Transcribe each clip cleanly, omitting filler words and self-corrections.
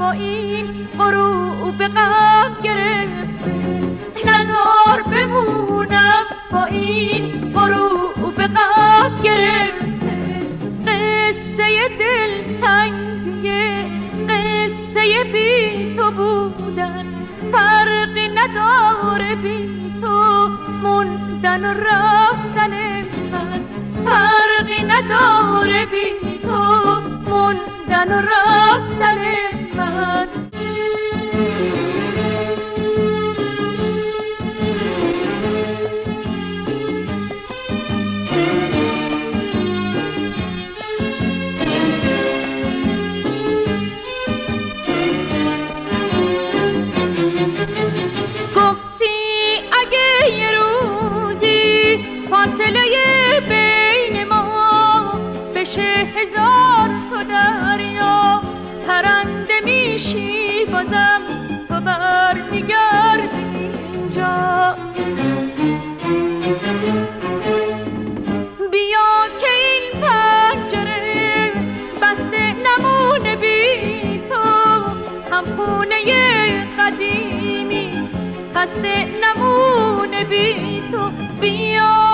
این غروب غم گرفته، نزار بمونم با این غروب غم گرفته. قصه دلتنگی، قصه بی تو بودن، فرقی نداره بی تو موندن و رفتن من، فرقی نداره بی تو موندن و رفتن من. فاصله بین ما بشه هزار تا دریا، پرنده میشی بازم تو برمیگردی اینجا. بیا که این پنجره بسته نمونه بی تو، هم خونه قدیمی خسته نمونه بی تو. بیا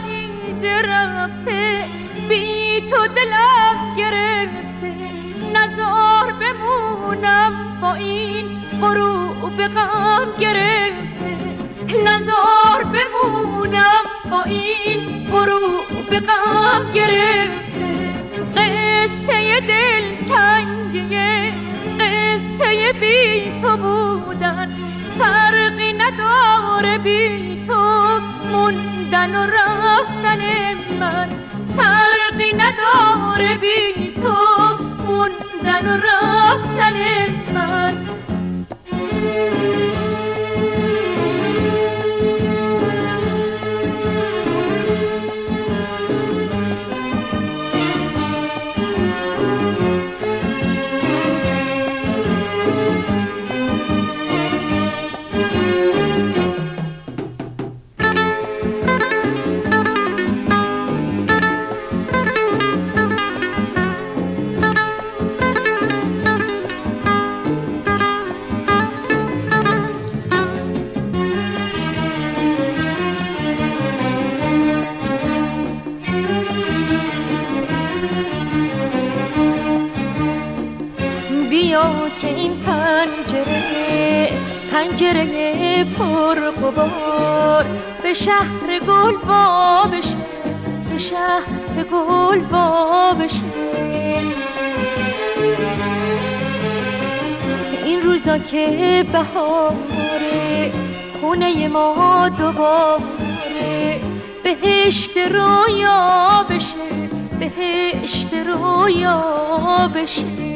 رفته بی تو دلم گرفته، نزار بمونم با این غروب غم گرفته، نزار بمونم با این غروب غم گرفته. قصه دلتنگی، قصه بی تو بودن، فرقی نداره بی تو موندن و رفتن من، فرقی نداره بی تو موندن و رفتن من. بیا که این پنجره پر غبار به شهر گل وا بشه، به شهر گل وا بشه. این روزا که بهاره خونه ما دوباره بهشت رویا بشه، بهشت رویا بشه.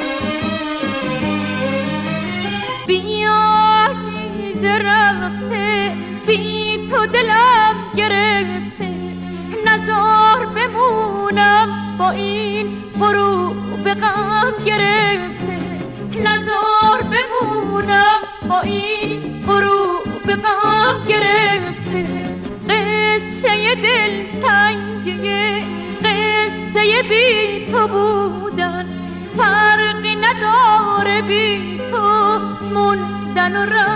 بیا رفته بی تو دلم گرفته، نزار بمونم با این غروب غم گرفته، نزار بمونم با این غروب غم گرفته. قصه دلتنگی، قصه بی تو بودن، فرقی نداره بی تو موندن و